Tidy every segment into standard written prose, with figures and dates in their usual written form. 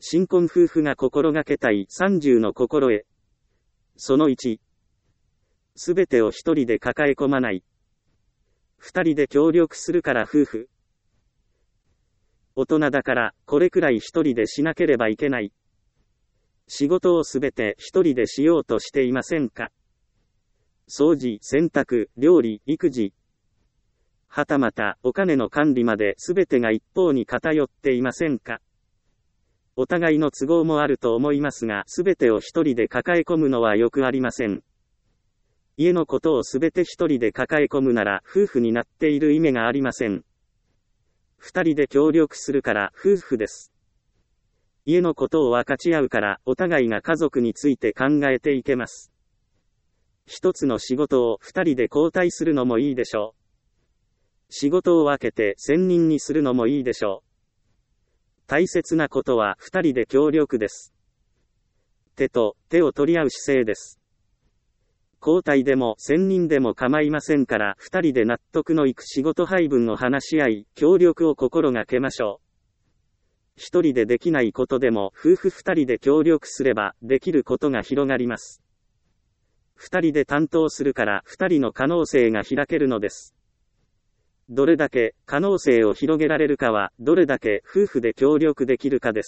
新婚夫婦が心がけたい30の心得。その1。すべてを一人で抱え込まない。二人で協力するから夫婦。大人だからこれくらい一人でしなければいけない。仕事をすべて一人でしようとしていませんか？掃除、洗濯、料理、育児。はたまたお金の管理まで全てが一方に偏っていませんか？お互いの都合もあると思いますが、全てを一人で抱え込むのはよくありません。家のことを全て一人で抱え込むなら夫婦になっている意味がありません。二人で協力するから夫婦です。家のことを分かち合うからお互いが家族について考えていけます。一つの仕事を二人で交代するのもいいでしょう。仕事を分けて専任にするのもいいでしょう。大切なことは二人で協力です。手と手を取り合う姿勢です。交代でも専任でも構いませんから二人で納得のいく仕事配分を話し合い、協力を心がけましょう。一人でできないことでも夫婦二人で協力すればできることが広がります。二人で担当するから二人の可能性が開けるのです。どれだけ可能性を広げられるかはどれだけ夫婦で協力できるかです。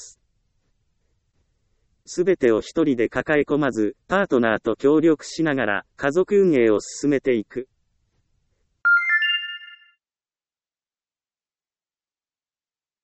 すべてを一人で抱え込まず、パートナーと協力しながら家族運営を進めていく。